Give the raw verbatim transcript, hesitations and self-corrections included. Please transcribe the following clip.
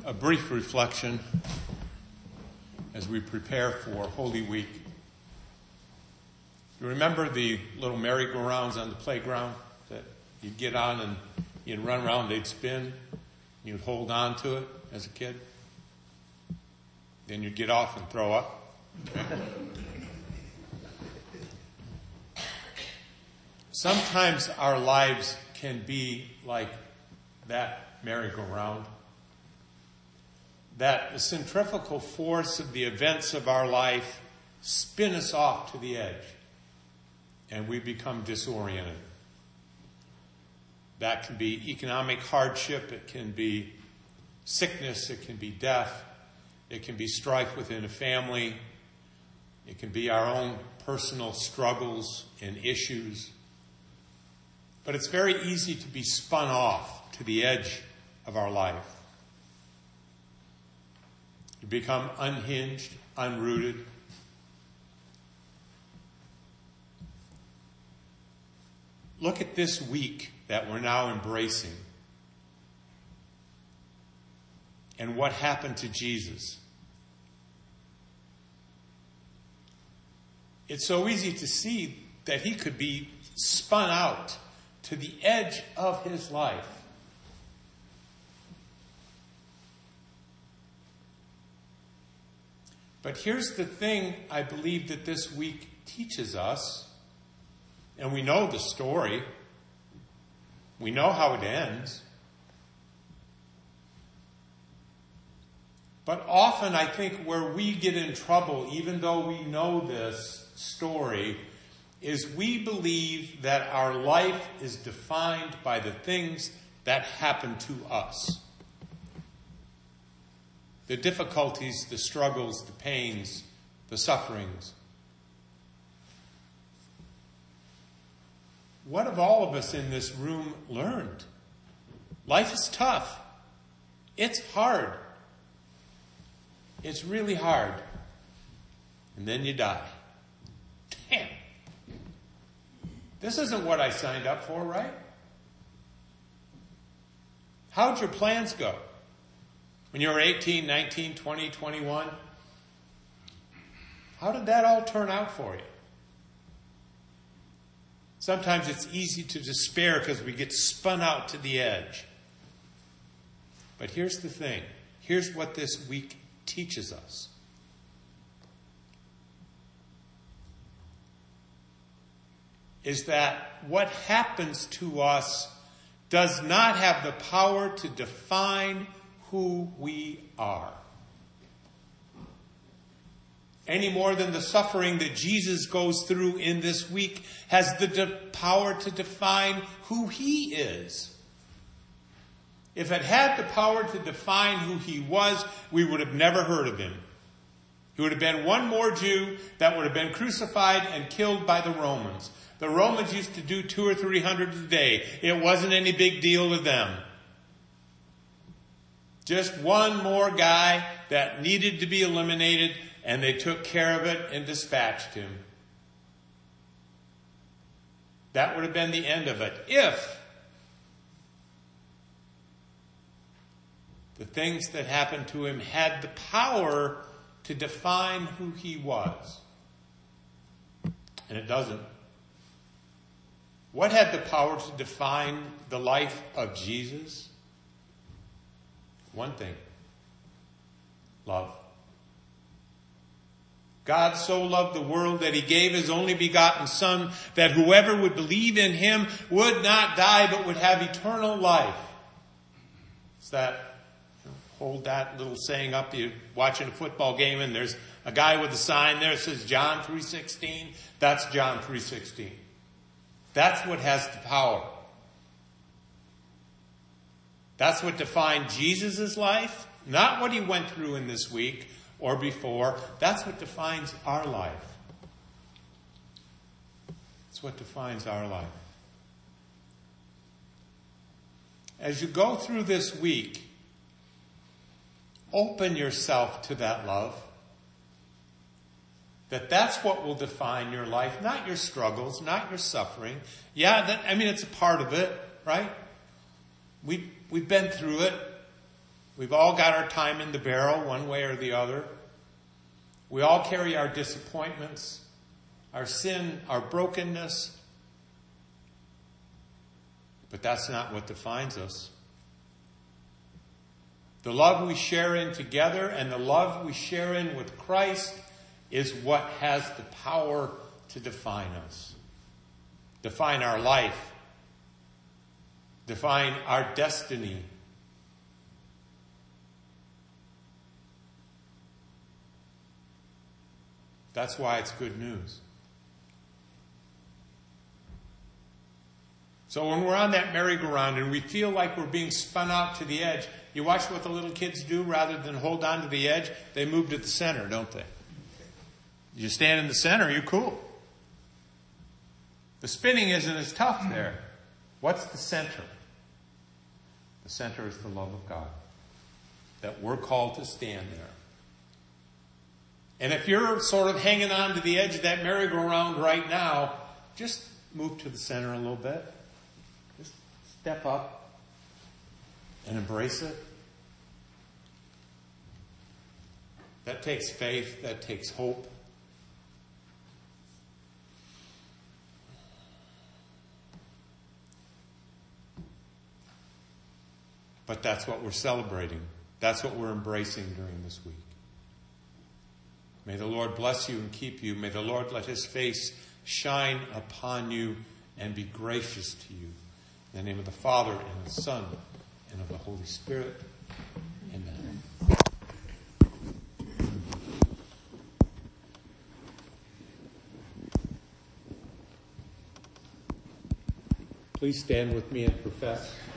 a brief reflection as we prepare for Holy Week. You remember the little merry-go-rounds on the playground that you'd get on and you'd run around, they'd spin, you'd hold on to it as a kid. Then you'd get off and throw up. Sometimes our lives can be like that merry-go-round. That the centrifugal force of the events of our life spin us off to the edge, and we become disoriented. That can be economic hardship, it can be sickness, it can be death, it can be strife within a family, it can be our own personal struggles and issues. But it's very easy to be spun off to the edge of our life. You become unhinged, unrooted. Look at this week that we're now embracing and what happened to Jesus. It's so easy to see that he could be spun out to the edge of his life. But here's the thing I believe that this week teaches us, and we know the story. We know how it ends. But often I think where we get in trouble, even though we know this story, is we believe that our life is defined by the things that happen to us. The difficulties, the struggles, the pains, the sufferings. What have all of us in this room learned? Life is tough. It's hard. It's really hard. And then you die. Damn. This isn't what I signed up for, right? How'd your plans go? When you were eighteen, nineteen, twenty, twenty-one? How did that all turn out for you? Sometimes it's easy to despair because we get spun out to the edge. But here's the thing. Here's what this week teaches us. Is that what happens to us does not have the power to define who we are. Any more than the suffering that Jesus goes through in this week has the de- power to define who he is. If it had the power to define who he was, we would have never heard of him. He would have been one more Jew that would have been crucified and killed by the Romans. The Romans used to do two or three hundred a day. It wasn't any big deal to them. Just one more guy that needed to be eliminated, and they took care of it and dispatched him. That would have been the end of it. If the things that happened to him had the power to define who he was. And it doesn't. What had the power to define the life of Jesus? One thing. Love. God so loved the world that he gave his only begotten Son, that whoever would believe in him would not die but would have eternal life. It's that, hold that little saying up, you're watching a football game and there's a guy with a sign there that says John three sixteen. That's John three sixteen. That's what has the power. That's what defined Jesus' life, not what he went through in this week or before. That's what defines our life. It's what defines our life. As you go through this week, open yourself to that love. That that's what will define your life, not your struggles, not your suffering. Yeah, that, I mean, it's a part of it, right? We, we've been through it. We've all got our time in the barrel, one way or the other. We all carry our disappointments, our sin, our brokenness. But that's not what defines us. The love we share in together and the love we share in with Christ is what has the power to define us. Define our life. Define our destiny. That's why it's good news. So when we're on that merry-go-round and we feel like we're being spun out to the edge, you watch what the little kids do. Rather than hold on to the edge, they move to the center, don't they? You stand in the center, you're cool. The spinning isn't as tough there. What's the center? The center is the love of God. That we're called to stand there. And if you're sort of hanging on to the edge of that merry-go-round right now, just move to the center a little bit. Just step up and embrace it. That takes faith. That takes hope. But that's what we're celebrating. That's what we're embracing during this week. May the Lord bless you and keep you. May the Lord let his face shine upon you and be gracious to you. In the name of the Father and the Son and of the Holy Spirit. Amen. Please stand with me and profess.